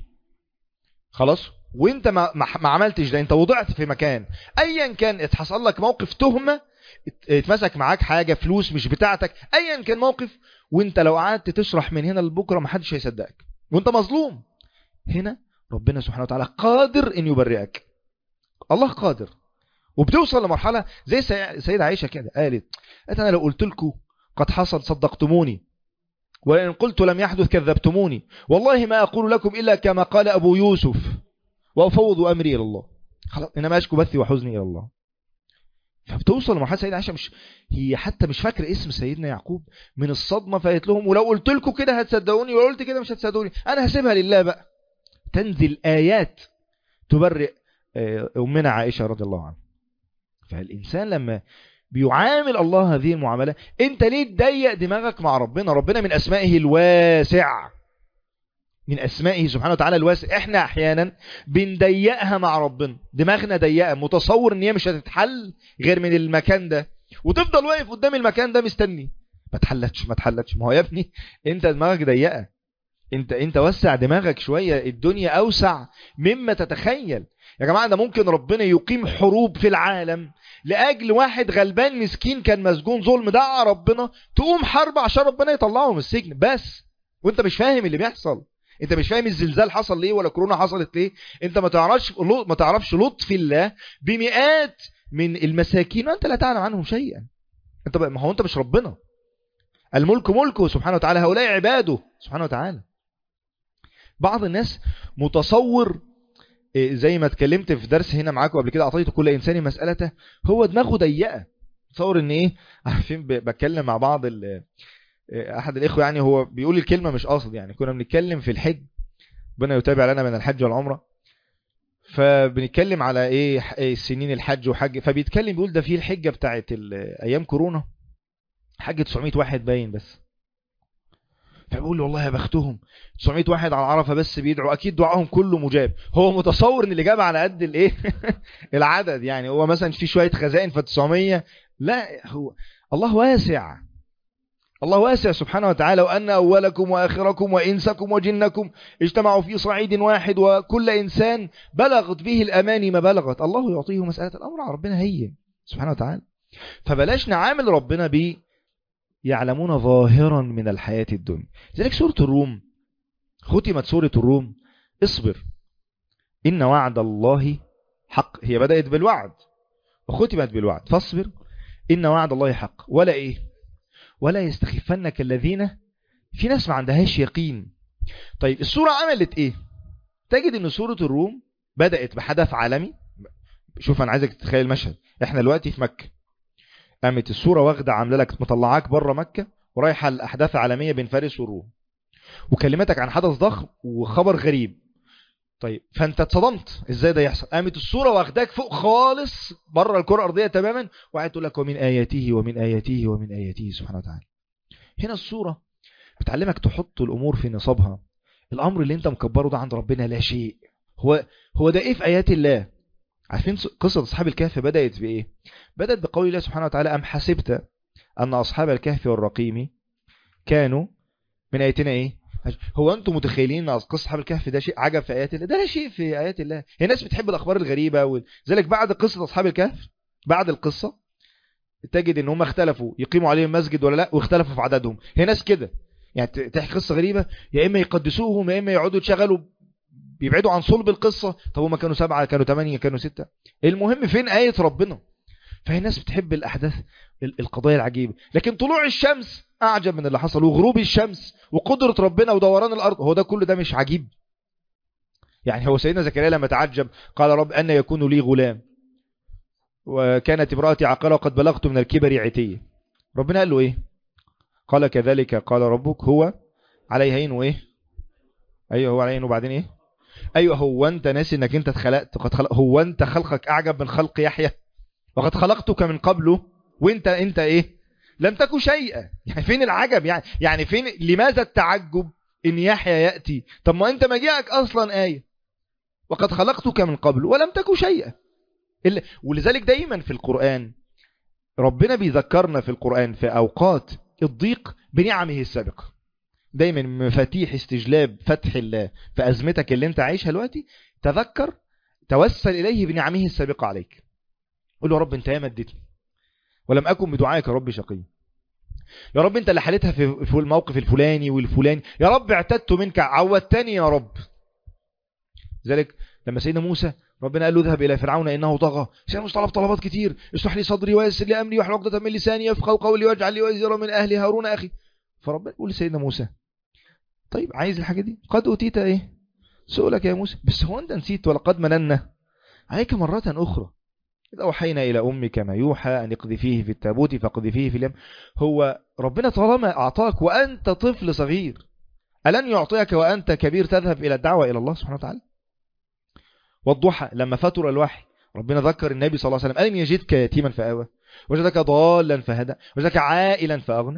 خلاص، وانت ما عملتش ده، انت وضعت في مكان ايا كان، اتحصل لك موقف تهمة، اتمسك معاك حاجة فلوس مش بتاعتك، ايا كان موقف، وانت لو قعدت تشرح من هنا لبكرة ما حدش هيصدقك وانت مظلوم. هنا ربنا سبحانه وتعالى قادر ان يبرئك، الله قادر. وبتوصل لمرحلة زي سيدة عائشة كده قالت انا لو قلت لكم قد حصل صدقتموني، وإن قلت لم يحدث كذبتموني، والله ما أقول لكم إلا كما قال أبو يوسف وأفوض أمري إلى الله، خلاص إنما أشكو بثي وحزني إلى الله. فبتوصل لمرحلة سيدة عائشة هي حتى مش فاكرة اسم سيدنا يعقوب من الصدمة، فقالت لهم ولو قلت لكم كده هتصدقوني ولو قلت كده مش هتصدقوني، أنا هسيبها لله بقى. تنزل آيات تبرئ أمنا عائشة رضي الله عنها. فالإنسان لما بيعامل الله هذه المعاملة، انت ليه تضيق دماغك مع ربنا؟ ربنا من اسمائه الواسع، من اسمائه سبحانه وتعالى الواسع. احنا احيانا بنضيقها مع ربنا، دماغنا ضيقه، متصور ان هي مش هتتحل غير من المكان ده، وتفضل واقف قدام المكان ده مستني ما تحلتش ما تحلتش. ما هو يا ابني انت دماغك ضيقه، انت وسع دماغك شوية، الدنيا اوسع مما تتخيل يا جماعة. ده ممكن ربنا يقيم حروب في العالم لأجل واحد غلبان مسكين كان مسجون ظلم، دعا ربنا تقوم حرب عشان ربنا يطلعه من السجن بس، وانت مش فاهم اللي بيحصل. انت مش فاهم الزلزال حصل ليه ولا كورونا حصلت ليه، انت ما تعرفش لطف الله بمئات من المساكين وانت لا تعلم عنهم شيئا. ما هو انت مش ربنا، الملك ملكه سبحانه وتعالى، هؤلاء عباده سبحانه وتعالى. بعض الناس متصور زي ما اتكلمت في درس هنا معاكم قبل كده، اعطيت كل انسان مسألته، هو دماغه ضيقه، تصور ان ايه. عارفين بتكلم مع بعض احد الاخوه، يعني هو بيقول الكلمه مش قاصد، يعني كنا بنتكلم في الحج، ربنا يتابع لنا من الحج والعمره، فبنتكلم على ايه سنين الحج وحج، فبيتكلم بيقول ده في الحجه بتاعت ايام كورونا حج 900 واحد باين بس، فبقول له والله يا بختهم 900 واحد على عرفة بس بيدعوا، اكيد دعاهم كله مجاب. هو متصور ان الاجابه على قد الايه العدد، يعني هو مثلا في شويه خزائن ف 900، لا، هو الله واسع، الله واسع سبحانه وتعالى. وان اولكم واخركم وانسكم وجنكم اجتمعوا في صعيد واحد وكل انسان بلغت به الاماني ما بلغت، الله يعطيه مساله الامر على ربنا هي سبحانه وتعالى. فبلاش نعامل ربنا يعلمون ظاهرا من الحياة الدنيا. لذلك سورة الروم ختمت سورة الروم اصبر إن وعد الله حق، هي بدأت بالوعد وختمت بالوعد، فاصبر إن وعد الله حق ولا ولا يستخفنك الذين في ناس ما عندهاش يقين. طيب السورة عملت ايه؟ تجد ان سورة الروم بدأت بحدث عالمي. شوف انا عايزك تتخيل المشهد، احنا دلوقتي في مكة، قامت السورة واخدة عامله لك مطلعاك بره مكة ورايحة الأحداث عالمية بين فارس والروم، وكلمتك عن حدث ضخم وخبر غريب. طيب فانت اتصدمت، ازاي ده يحصل؟ قامت السورة واخداك فوق خالص بره الكرة الأرضية تماما، وقاعد تقول لك ومن آياته ومن آياته ومن آياته سبحانه وتعالى. هنا السورة بتعلمك تحط الأمور في نصابها. الأمر اللي انت مكبره ده عند ربنا لا شيء. هو ده ايه في آيات الله؟ عارفين قصة أصحاب الكهف بدأت بإيه؟ بدأت بقول الله سبحانه وتعالى أم حسبت أن أصحاب الكهف والرقيم كانوا من آياتنا إيه؟ هو أنتم متخيلين أن قصة أصحاب الكهف ده شيء عجب في آيات الله؟ ده لا شيء في آيات الله. هي الناس بتحب الأخبار الغريبة ولذلك بعد قصة أصحاب الكهف، بعد القصة تجد ان هم اختلفوا يقيموا عليهم مسجد ولا لا، واختلفوا في عددهم. هي ناس كده يعني تحكي قصة غريبة، يا إما يقدسوهم يا إما يقعدوا يشغلوا بيبعدوا عن صلب القصة. طب هم كانوا 7 كانوا 8 كانوا 6، المهم فين آية ربنا؟ فهي الناس بتحب الأحداث القضايا العجيبة. لكن طلوع الشمس أعجب من اللي حصل، وغروب الشمس وقدرة ربنا ودوران الأرض، هو ده كله ده مش عجيب؟ يعني هو سيدنا زكريا لما تعجب قال رب أن يكون لي غلام وكانت امرأتي عاقرة وقد بلغت من الكبر عتية، ربنا قال له إيه؟ قال كذلك قال ربك هو علي هين وإيه؟ أيوه هو علي هين وبعدين إيه؟ أيوه هو أنت ناسي أنك أنت اتخلقت هو أنت خلقك أعجب من خلق يحيى وقد خلقتك من قبله وأنت إيه؟ لم تكن شيئا. يعني فين العجب؟ يعني فين؟ لماذا التعجب إن يحيى يأتي؟ طب ما أنت مجيئك أصلا آية وقد خلقتك من قبل ولم تكن شيئا. ولذلك دايما في القرآن ربنا بيذكرنا في القرآن في أوقات الضيق بنعمه السابقة. دايما مفاتيح استجلاب فتح الله في أزمتك اللي انت عايشها دلوقتي، تذكر توسل إليه بنعمه السابقة عليك. قل له يا رب انت يا مدتني ولم أكن بدعائك يا رب شقي، يا رب انت اللي حالتها في الموقف الفلاني والفلاني، يا رب اعتدت منك عودتني يا رب. ذلك لما سيدنا موسى ربنا قال له اذهب إلى فرعون إنه طغى، سيدنا موسى طلب طلبات كتير، اشرح لي صدري ويسر لي أمري واحلل عقدة من لساني يفقهوا قولي واجعل لي وزيرا من أهلي هارون أخي. فربنا يقول لسيدنا موسى طيب عايز الحاجة دي؟ قد أوتيت إيه سؤلك يا موسى، بس هو أنت نسيت ولقد مننا عليك مرة أخرى إذا أوحينا إلى أمك ما يوحى أن اقذفيه في التابوت فاقذفيه في اليم. هو ربنا طالما أعطاك وأنت طفل صغير ألن يعطيك وأنت كبير تذهب إلى الدعوة إلى الله سبحانه وتعالى؟ والضحى لما فتر الوحي ربنا ذكر النبي صلى الله عليه وسلم ألم يجدك يتيما فآوى وجدك ضالا فهدى وجدك عائلا فأغنى.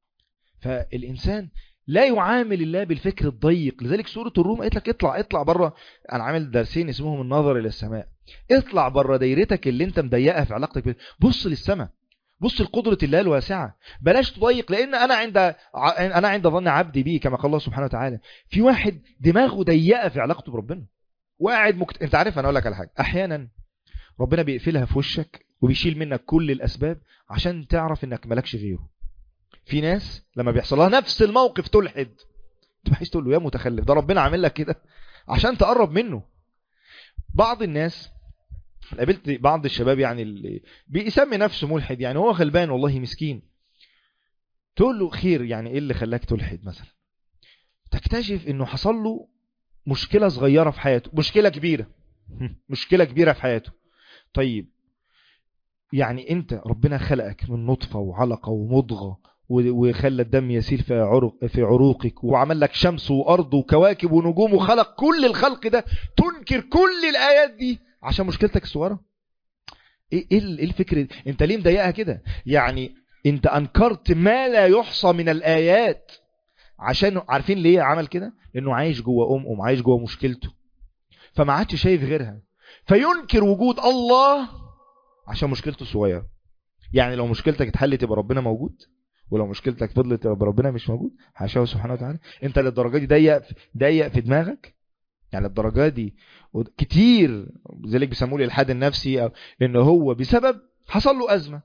فالإنسان لا يعامل الله بالفكر الضيق. لذلك سورة الروم قالت لك اطلع بره. أنا عامل درسين اسمهم النظر إلى السماء. اطلع بره دايرتك اللي انت مضيقها في علاقتك بيه، بص للسماء، بص لقدرة الله الواسعة، بلاش تضيق. لأن أنا عند ظن عبدي بي كما قال الله سبحانه وتعالى. في واحد دماغه ضيقة في علاقته بربنا وقاعد انت عارف، أنا أقول لك على حاجة، أحيانا ربنا بيقفلها في وشك وبيشيل منك كل الأسباب عشان تعرف انك مالكش غيره. في ناس لما بيحصل لها نفس الموقف تلحد، تبحث تقول له يا متخلف، ده ربنا عامل لك كده عشان تقرب منه. بعض الناس قابلت بعض الشباب يعني اللي بيسمي نفسه ملحد، يعني هو غلبان والله مسكين، تقول له خير يعني ايه اللي خلاك تلحد مثلا؟ تكتشف انه حصل له مشكلة صغيرة في حياته، مشكلة كبيرة في حياته. طيب يعني انت ربنا خلقك من نطفة وعلقة ومضغة وخلى الدم يسيل في عروقك وعمل لك شمس وأرض وكواكب ونجوم وخلق كل الخلق ده، تنكر كل الآيات دي عشان مشكلتك الصغيرة؟ ايه الفكرة؟ انت ليه مضايقها كده؟ يعني انت انكرت ما لا يحصى من الآيات عشان عارفين ليه عمل كده؟ لانه عايش جوه عايش جوه مشكلته، فما عادش شايف غيرها، فينكر وجود الله عشان مشكلته صغيرة. يعني لو مشكلتك اتحلت يبقى ربنا موجود، ولو مشكلتك فضلت يبقى ربنا مش موجود. حاشاه سبحانه وتعالى. انت للدرجه دي ضيق في دماغك؟ يعني الدرجه دي كتير. لذلك بيسموه الالحاد النفسي، او ان هو بسبب حصل له ازمه.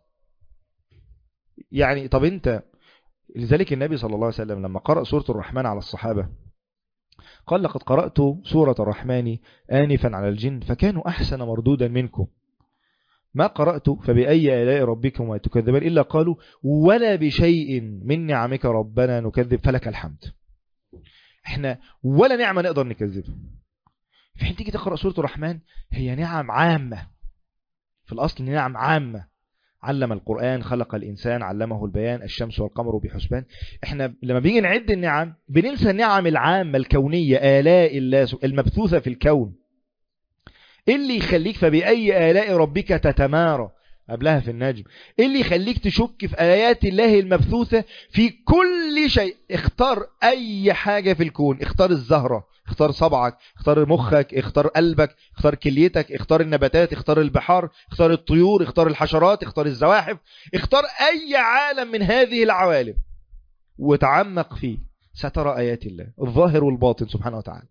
يعني طب انت، لذلك النبي صلى الله عليه وسلم لما قرأ سورة الرحمن على الصحابة قال لقد قرأت سورة الرحمن آنفا على الجن فكانوا أحسن مردودا منكم. ما قرأت فبأي آلاء ربكما تكذبان إلا قالوا ولا بشيء من نعمك ربنا نكذب فلك الحمد. احنا ولا نعمة نقدر نكذبها. في حين تيجي تقرأ سورة الرحمن هي نعم عامة، في الأصل نعم عامة. علم القرآن، خلق الإنسان، علمه البيان، الشمس والقمر بحسبان. احنا لما بيجي نعد النعم بننسى النعم العامة الكونية، آلاء الله المبثوثة في الكون. اللي يخليك فبأي آلاء ربك تتمارى قبلها في النجم، اللي يخليك تشك في آيات الله المبثوثة في كل شيء. اختار أي حاجة في الكون، اختار الزهرة، اختار صبعك، اختار مخك، اختار قلبك، اختار كليتك، اختار النباتات، اختار البحار، اختار الطيور، اختار الحشرات، اختار الزواحف، اختار أي عالم من هذه العوالم وتعمق فيه، سترى آيات الله الظاهر والباطن سبحانه وتعالى.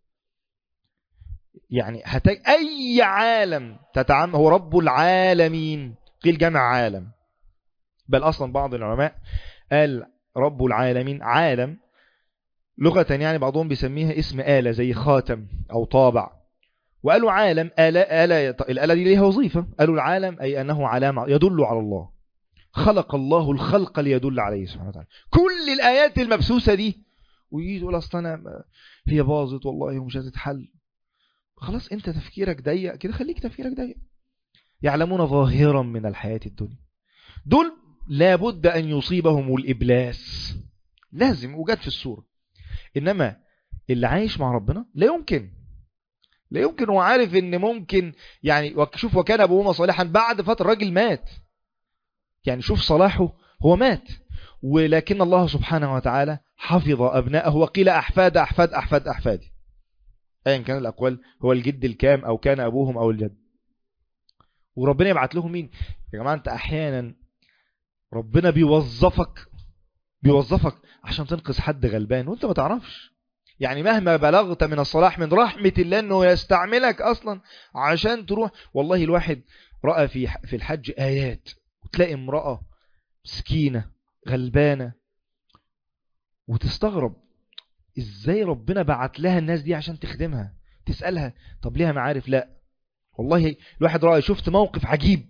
يعني أي عالم تتعمق، هو رب العالمين، قيل جمع عالم، بل أصلا بعض العلماء قال رب العالمين عالم لغة، يعني بعضهم بيسميها اسم آلة زي خاتم أو طابع، وقالوا عالم الآلة دي ليها وظيفة، قالوا العالم أي أنه علامة يدل على الله، خلق الله الخلق ليدل عليه سبحانه وتعالى. كل الآيات المبثوثة دي ويجي يقول أصلا هي باظت والله ومش هتتحل. خلاص انت تفكيرك ضيق كده، خليك تفكيرك ضيق. يعلمون ظاهرا من الحياة الدنيا، دول لابد أن يصيبهم الإبلاس، لازم وجد في السورة. إنما اللي عايش مع ربنا لا يمكن هو عارف إن ممكن، يعني شوف وكان أبوهما صالحا، بعد فترة راجل مات، يعني شوف صلاحه هو مات، ولكن الله سبحانه وتعالى حفظ أبناءه وقيل أحفاد أحفاد أحفاد أحفاد، أيا كان الأقوال، هو الجد الكام أو كان أبوهم أو الجد. وربنا يبعت لهم مين يا جماعة؟ أنت أحيانا ربنا بيوظفك عشان تنقذ حد غلبان وانت ما تعرفش. يعني مهما بلغت من الصلاح من رحمة الله انه يستعملك اصلا عشان تروح. والله الواحد رأى في الحج آيات، وتلاقي امرأة مسكينة غلبانة وتستغرب ازاي ربنا بعت لها الناس دي عشان تخدمها. تسألها طب ليها معارف؟ لا والله. الواحد رأى، شفت موقف عجيب،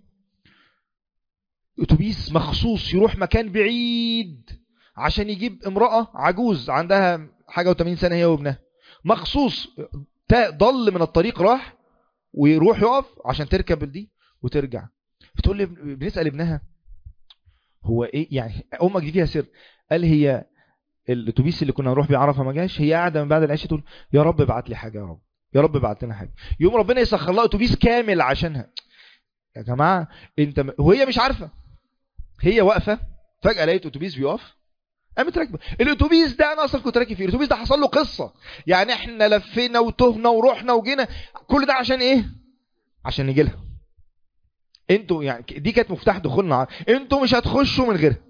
اتوبيس مخصوص يروح مكان بعيد عشان يجيب امرأة عجوز عندها حاجة و80 سنة هي وابنها، مخصوص ضل من الطريق راح ويروح يقف عشان تركب دي وترجع. بتقول لي بنسأل ابنها هو ايه يعني امك دي فيها سر؟ قال هي الاتوبيس اللي كنا نروح بيه عرفه ما جاش، هي قاعده من بعد العشاء تقول يا رب ابعت لي حاجه، يا رب يا رب ابعت لنا حاجه. يوم ربنا يسخر لها اتوبيس كامل عشانها. يا جماعه انت وهي مش عارفه، هي واقفه فجاه لقيت اتوبيس بيقف، قامت راكبه الاتوبيس ده. انا اصلا كنت راكب فيه الاتوبيس ده، حصل له قصه، يعني احنا لفينا وتهنا ورحنا وجينا، كل ده عشان ايه؟ عشان نيجي لها. انتوا يعني دي كانت مفتاح دخولنا، انتوا مش هتخشوا من غيرها.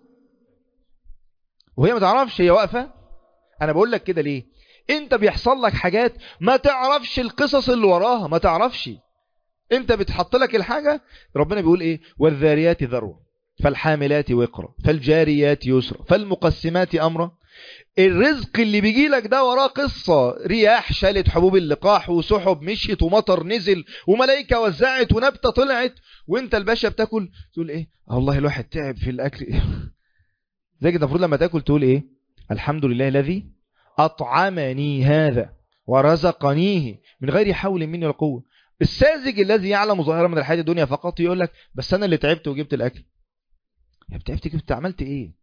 وهي ما تعرفش، هي واقفه. انا بقول لك كده ليه؟ انت بيحصل لك حاجات ما تعرفش القصص اللي وراها، ما تعرفش. انت بتحط لك الحاجه، ربنا بيقول ايه؟ والذاريات ذروه فالحاملات وقرا فالجاريات يسرا فالمقسمات امرا. الرزق اللي بيجي لك ده وراه قصة، رياح شالت حبوب اللقاح وسحب مشيت ومطر نزل وملائكة وزعت ونبتة طلعت، وانت الباشا بتاكل تقول ايه؟ والله الواحد تعب في الاكل. زي كده المفروض لما تاكل تقول ايه؟ الحمد لله الذي اطعمني هذا ورزقنيه من غير حول مني ولا قوة. الساذج الذي يعلم ظاهرا من الحياة الدنيا فقط يقول لك بس انا اللي تعبت وجبت الاكل. يا تعبت جبت، عملت ايه؟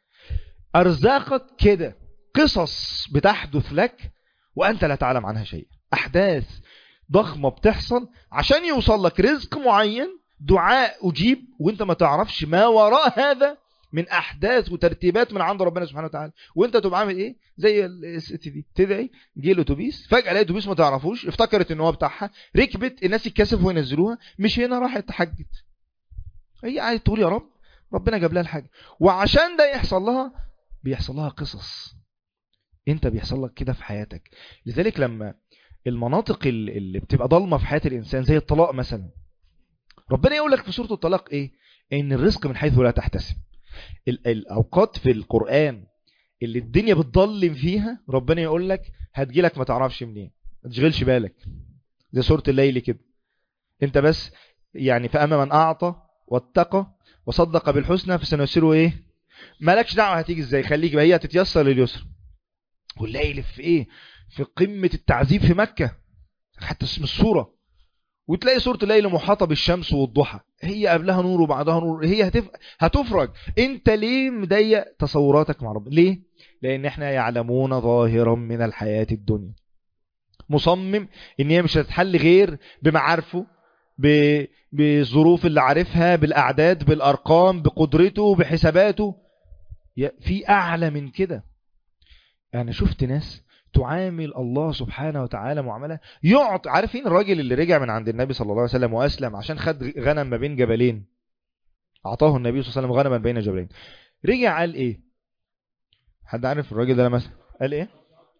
ارزاقك كده قصص بتحدث لك وانت لا تعلم عنها شيء، احداث ضخمة بتحصل عشان يوصل لك رزق معين، دعاء اجيب وانت ما تعرفش ما وراء هذا من احداث وترتيبات من عند ربنا سبحانه وتعالى. وانت تبقى عامل ايه؟ زي الست دي تدعي، جه الاتوبيس فجأة لقيت اتوبيس ما تعرفوش، افتكرت ان هو بتاعها، ركبت، الناس يتكسفوا وينزلوها، مش هنا، راحت تحجت. هي قاعده تقول يا رب، ربنا جاب لها الحاجة. وعشان ده يحصل لها بيحصل لها قصص، انت بيحصل لك كده في حياتك. لذلك لما المناطق اللي بتبقى ضلمة في حياة الإنسان زي الطلاق مثلا، ربنا يقول لك في سورة الطلاق ايه؟ ان الرزق من حيث لا تحتسب. الأوقات في القرآن اللي الدنيا بتضلم فيها ربنا يقول لك هتجيلك ما تعرفش منين، ما تشغلش بالك، زي سورة الليل كده. انت بس يعني فأما من أعطى واتقى وصدق بالحسنى فسنيسره ايه؟ مالكش دعوه هتيجي ازاي، خليك بقى هي تتيسر لليسر. والليل في ايه؟ في قمه التعذيب في مكه، حتى اسم السوره، وتلاقي سوره الليل محاطه بالشمس والضحى، هي قبلها نور وبعدها نور، هي هتفرج. انت ليه مضيق تصوراتك مع ربنا؟ ليه؟ لان احنا يعلمون ظاهرا من الحياه الدنيا، مصمم ان هي مش هتتحل غير بمعارفه، بالظروف اللي عارفها، بالاعداد، بالارقام، بقدرته، بحساباته. في اعلى من كده. انا شفت ناس تعامل الله سبحانه وتعالى معامله يعطي. عارفين الراجل اللي رجع من عند النبي صلى الله عليه وسلم واسلم عشان خد غنم ما بين جبلين، اعطاه النبي صلى الله عليه وسلم غنما بين جبلين، رجع قال ايه؟ حد عارف الراجل ده مثلا قال ايه؟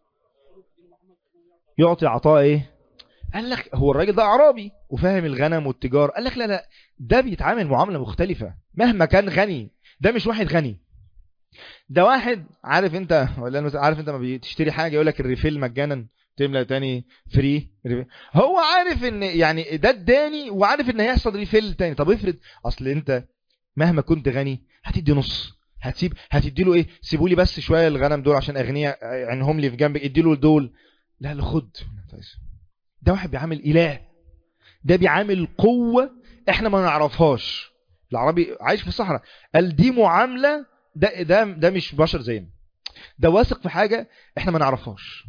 يعطي عطاء ايه؟ قال لك هو الراجل ده اعرابي وفاهم الغنم والتجار، قال لك لا لا، ده بيتعامل معامله مختلفه مهما كان غني. ده مش واحد غني، ده واحد عارف انت، ولا عارف انت ما بتشتري حاجه يقول لك الريفيل مجانا، تملى تاني فري. هو عارف ان يعني ده اداني وعارف ان هيحصل ريفيل تاني. طب افرض اصل انت مهما كنت غني هتدي نص، هتدي له ايه؟ سيبوا لي بس شويه الغنم دول عشان اغنياء عنهم لي في جنبك، ادي له دول. لا لا، خد. ده واحد بيعامل اله، ده بيعامل قوه احنا ما نعرفهاش. العربي عايش في الصحراء قال دي معامله، ده مش بشر زينا، ده واثق في حاجه احنا ما نعرفهاش.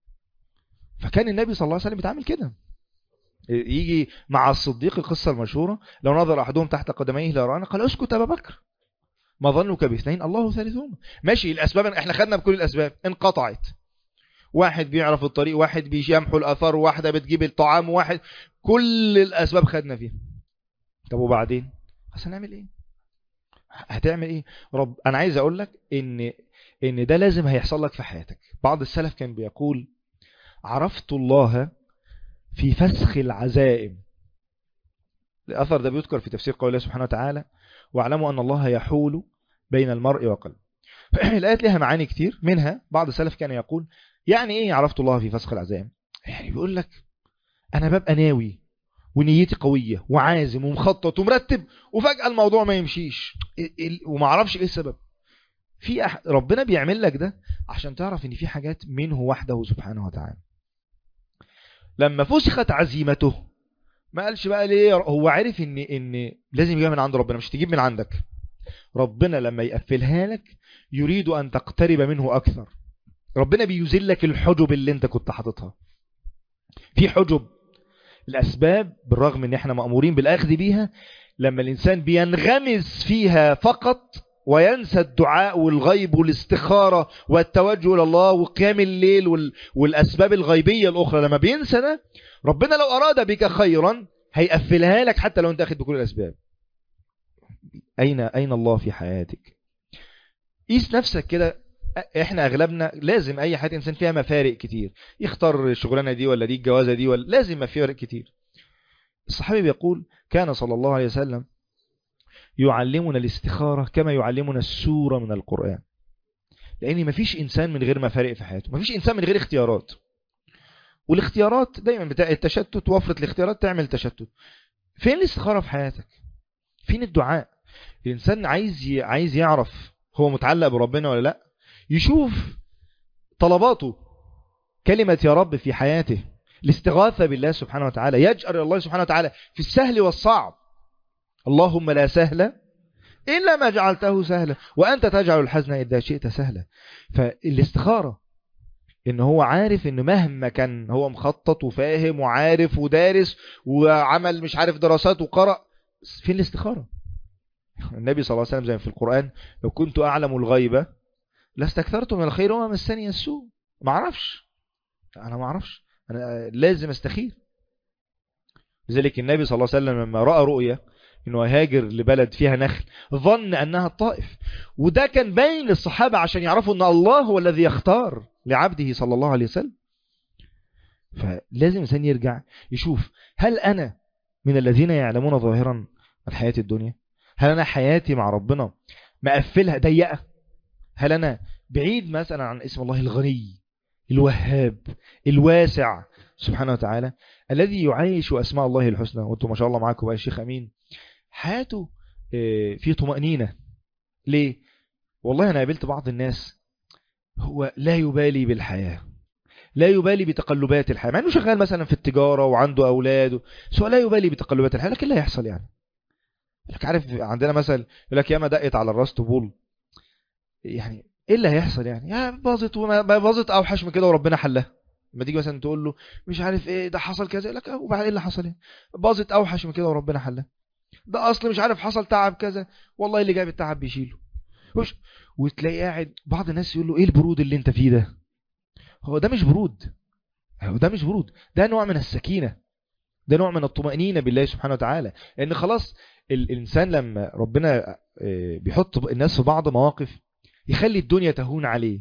فكان النبي صلى الله عليه وسلم بيتعامل كده. يجي مع الصديق القصه المشهوره، لو نظر احدهم تحت قدميه لرانا قال اسكت ابا بكر ما ظنك باثنين الله ثالثهما. ماشي، الاسباب احنا خدنا بكل الاسباب، انقطعت، واحد بيعرف الطريق، واحد بيمحو الاثار، واحده بتجيب الطعام، واحد، كل الاسباب خدنا فيها. طب وبعدين هنعمل ايه؟ هتعمل ايه؟ انا عايز اقول لك ان ده لازم هيحصل لك في حياتك. بعض السلف كان بيقول عرفت الله في فسخ العزائم. الاثر ده بيذكر في تفسير قول الله سبحانه وتعالى واعلموا ان الله يحول بين المرء وقلبه. الايات لها معاني كتير، منها بعض السلف كان يقول يعني ايه عرفت الله في فسخ العزائم؟ يعني بيقول لك انا ببقى ناوي ونيتي قوية وعازم ومخطط ومرتب، وفجأة الموضوع ما يمشيش وما اعرفش ايه السبب. ربنا بيعمل لك ده عشان تعرف ان في حاجات منه وحده سبحانه وتعالى. لما فسخت عزيمته ما قالش بقى ليه، هو عارف ان لازم يجيب من عند ربنا، مش تجيب من عندك. ربنا لما يقفلها لك يريد ان تقترب منه اكثر. ربنا بيزلك الحجب اللي انت كنت حاططها. في حجب الاسباب بالرغم ان احنا مأمورين بالاخذ بيها، لما الانسان بينغمس فيها فقط وينسى الدعاء والغيب والاستخارة والتوجه الى الله وقيام الليل والاسباب الغيبية الاخرى، لما بينسى ده ربنا لو اراد بك خيرا هيقفلها لك حتى لو انت اخذ بكل الاسباب. اين الله في حياتك؟ قيس نفسك كده. احنا اغلبنا لازم اي حياة انسان فيها مفارق كتير، يختار الشغلانة دي ولا دي، الجوازة دي ولا، لازم مفارق كتير. الصحابي بيقول كان صلى الله عليه وسلم يعلمنا الاستخارة كما يعلمنا السورة من القرآن. لان مفيش انسان من غير مفارق في حياته، مفيش انسان من غير اختيارات، والاختيارات دايما بتاع التشتت، وفرة الاختيارات تعمل تشتت. فين الاستخارة في حياتك؟ فين الدعاء؟ الانسان عايز يعرف هو متعلق بربنا ولا لا، يشوف طلباته، كلمة يا رب في حياته، الاستغاثة بالله سبحانه وتعالى، يجأر الله سبحانه وتعالى في السهل والصعب. اللهم لا سهل إلا ما جعلته سهلا وأنت تجعل الحزن إذا شئت سهلا. فالاستخارة إن هو عارف إن مهما كان هو مخطط وفاهم وعارف ودارس وعمل مش عارف دراسات وقرأ، في الاستخارة. النبي صلى الله عليه وسلم زي في القرآن لو كنت أعلم الغيبة لاستكثرت من الخير وما مسني السوء. ما اعرفش، انا لازم استخير. لذلك النبي صلى الله عليه وسلم لما رأى رؤية انه هاجر لبلد فيها نخل ظن انها الطائف، وده كان باين للصحابة عشان يعرفوا ان الله هو الذي يختار لعبده صلى الله عليه وسلم. فلازم الانسان يرجع يشوف هل انا من الذين يعلمون ظاهرا الحياة الدنيا؟ هل انا حياتي مع ربنا مقفلها ضيقة؟ هل أنا بعيد مثلا عن اسم الله الغني الوهاب الواسع سبحانه وتعالى الذي يعيش أسماء الله الحسنى؟ وانتم ما شاء الله معاكم بقى الشيخ أمين حياته في طمأنينة. ليه؟ والله أنا قابلت بعض الناس هو لا يبالي بالحياة، لا يبالي بتقلبات الحياة، مع أنه شغال مثلا في التجارة وعنده أولاده، سواء لا يبالي بتقلبات الحياة. لكن لا يحصل يعني. لك عارف عندنا مثل يقول لك ياما دقت على الراس طبول. يعني ايه اللي هيحصل يعني؟ يا باظت وما باظت اوحش من كده وربنا حلها. لما تيجي مثلا تقول له مش عارف ايه ده حصل كذا، يقول لك وبعدين ايه اللي حصل يعني؟ باظت اوحش من كده وربنا حلها. ده اصل مش عارف حصل تعب كذا، والله اللي جايب التعب بيشيله. وش وتلاقي قاعد بعض الناس يقول له ايه البرود اللي انت فيه ده؟ هو ده مش برود، هو ده مش برود، ده نوع من السكينة، ده نوع من الطمأنينة بالله سبحانه وتعالى. لان خلاص الانسان لما ربنا بيحط الناس في بعض مواقف يخلي الدنيا تهون عليه،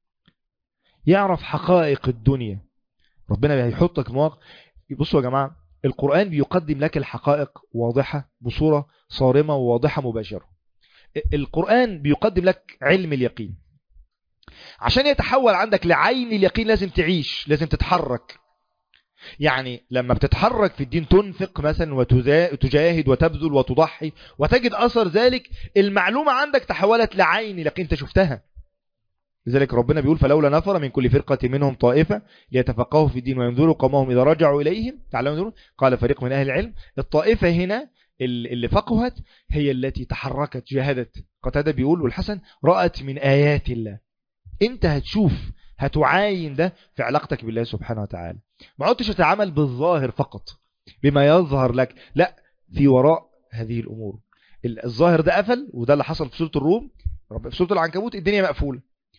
يعرف حقائق الدنيا. ربنا بيحطك مواقف. بصوا يا جماعة، القرآن بيقدم لك الحقائق واضحة بصورة صارمة وواضحة مباشرة. القرآن بيقدم لك علم اليقين. عشان يتحول عندك لعين اليقين لازم تعيش، لازم تتحرك. يعني لما بتتحرك في الدين تنفق مثلا وتجاهد وتبذل وتضحي وتجد أثر ذلك، المعلومة عندك تحولت لعين اليقين، انت شفتها. لذلك ربنا بيقول فلولا نفر من كل فرقة منهم طائفة ليتفقهوا في الدين وينذروا قومهم إذا رجعوا إليهم تعلمون. قال فريق من أهل العلم. الطائفة هنا اللي فقهت هي التي تحركت جاهدت. قتادة بيقول والحسن رأت من آيات الله. انت هتشوف، هتعاين ده في علاقتك بالله سبحانه وتعالى. ما عدتش تتعامل بالظاهر فقط بما يظهر لك، لا، في وراء هذه الأمور. الظاهر ده قفل، وده اللي حصل في سورة الروم. في سورة العنكبوت الدنيا مقفولة.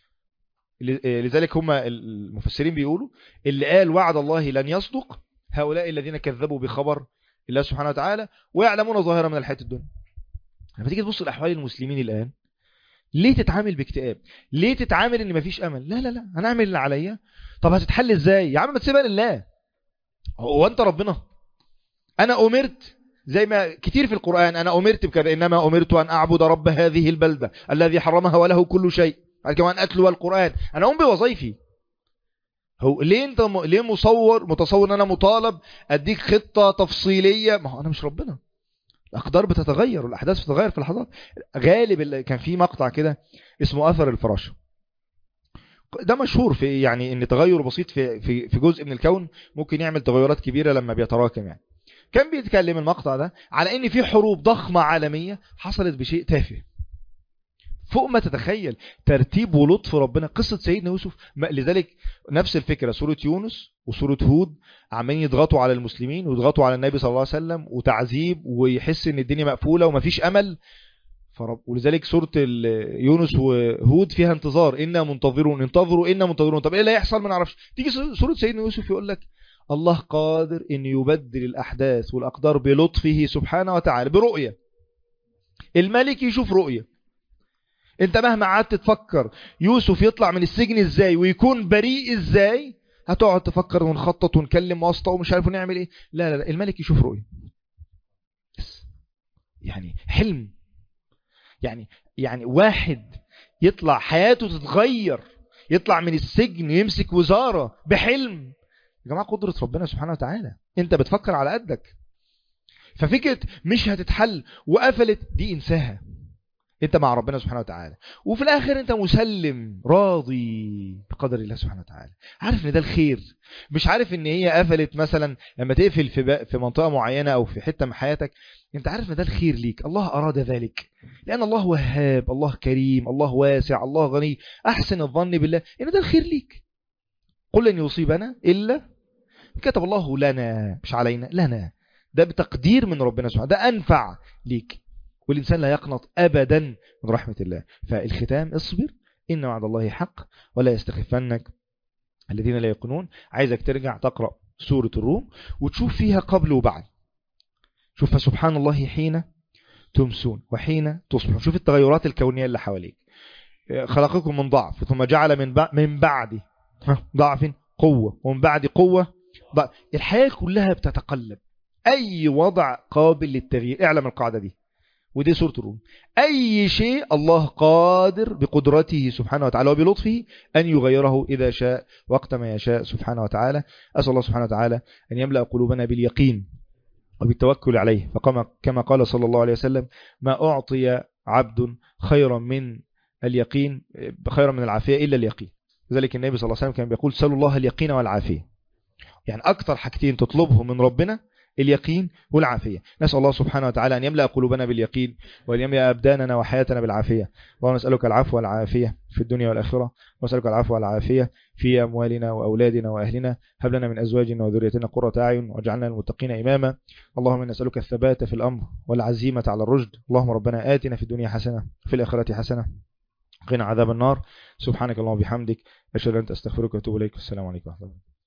لذلك هم المفسرين بيقولوا اللي قال وعد الله لن يصدق هؤلاء الذين كذبوا بخبر الله سبحانه وتعالى ويعلمون ظاهرة من الحياة الدنيا. لما تيجي تبص لأحوال المسلمين الآن، ليه تتعامل باكتئاب؟ ليه تتعامل ان مفيش امل؟ لا لا لا، هنعمل اللي عليا. طب هتتحل ازاي يا عم؟ ما تسيبها لله. هو انت ربنا؟ انا امرت زي ما كتير في القرآن، انا امرت بكذا، انما امرت ان اعبد رب هذه البلدة الذي حرمها وله كل شيء، بعد كمان اتلو القرآن. انا اقوم بوظيفي. هو ليه انت ليه متصور ان انا مطالب اديك خطة تفصيلية؟ ما هو انا مش ربنا. الاقدار بتتغير والاحداث بتتغير في اللحظات. غالب كان في مقطع كده اسمه اثر الفراشة. ده مشهور في يعني ان تغير بسيط في جزء من الكون ممكن يعمل تغيرات كبيرة لما بيتراكم يعني. كان بيتكلم المقطع ده على ان في حروب ضخمة عالمية حصلت بشيء تافه فوق ما تتخيل. ترتيب ولطف ربنا. قصة سيدنا يوسف لذلك نفس الفكرة. سورة يونس وسورة هود عمالين يضغطوا على المسلمين ويضغطوا على النبي صلى الله عليه وسلم وتعذيب ويحس ان الدنيا مقفولة ومفيش امل. ولذلك سورة يونس وهود فيها انتظار. إنا منتظرون، انتظروا إنا منتظرون. طب إيه اللي هيحصل؟ ما نعرفش. تيجي سورة سيدنا يوسف يقول لك الله قادر إن يبدل الأحداث والأقدار بلطفه سبحانه وتعالى برؤية. الملك يشوف رؤية. انت مهما قعدت تفكر يوسف يطلع من السجن ازاي ويكون بريء ازاي، هتقعد تفكر ونخطط ونكلم واسطة ومش عارف نعمل ايه. لا لا لا، الملك يشوف رؤية. يعني حلم. يعني واحد يطلع حياته تتغير، يطلع من السجن يمسك وزارة بحلم. يا جماعة قدرة ربنا سبحانه وتعالى، انت بتفكر على قدك. ففكرة مش هتتحل وقفلت دي انساها. انت مع ربنا سبحانه وتعالى، وفي الاخر انت مسلم راضي بقدر الله سبحانه وتعالى، عارف ان ده الخير. مش عارف ان هي قفلت مثلا لما تقفل في منطقة معينة او في حتة من حياتك، انت عارف ان ده الخير ليك. الله اراد ذلك لان الله وهاب، الله كريم، الله واسع، الله غني. احسن الظن بالله ان ده الخير ليك. قل لن يصيبنا الا كتب الله لنا، مش علينا، لنا. ده بتقدير من ربنا سبحانه، ده انفع ليك. والإنسان لا يقنط أبدا من رحمة الله. فالختام اصبر إن وعد الله حق ولا يستخفنك الذين لا يقنون. عايزك ترجع تقرأ سورة الروم وتشوف فيها قبل وبعد. شوف سبحان الله حين تمسون وحين تصبحون. شوف التغيرات الكونية اللي حواليك. خلقكم من ضعف ثم جعل من بعد ضعف قوة ومن بعد قوة ضعف. الحياة كلها بتتقلب. أي وضع قابل للتغيير. اعلم القاعدة دي. ودي سورة الروم. أي شيء الله قادر بقدرته سبحانه وتعالى وبلطفه أن يغيره إذا شاء وقت ما يشاء سبحانه وتعالى. أسأل الله سبحانه وتعالى أن يملأ قلوبنا باليقين وبالتوكل عليه. كما قال صلى الله عليه وسلم: ما أعطي عبد خيرا من اليقين خيرا من العافية إلا اليقين. لذلك النبي صلى الله عليه وسلم كان بيقول: سلوا الله اليقين والعافية. يعني أكثر حاجتين تطلبهم من ربنا اليقين والعافية. نسأل الله سبحانه وتعالى أن يملأ قلوبنا باليقين وأن يملأ أبداننا وحياتنا بالعافية. اللهم نسألك العفو والعافية في الدنيا والآخرة، ونسألك العفو والعافية في أموالنا وأولادنا وأهلنا. هب لنا من أزواجنا وذريتنا قرة أعين واجعلنا للمتقين إماما. اللهم نسألك الثبات في الأمر والعزيمة على الرشد. اللهم ربنا آتنا في الدنيا حسنة وفي الآخرة حسنة قنا عذاب النار. سبحانك اللهم وبحمدك أشهد أن لا إله إلا أنت أستغفرك وأتوب إليك. السلام عليكم ورحمة الله.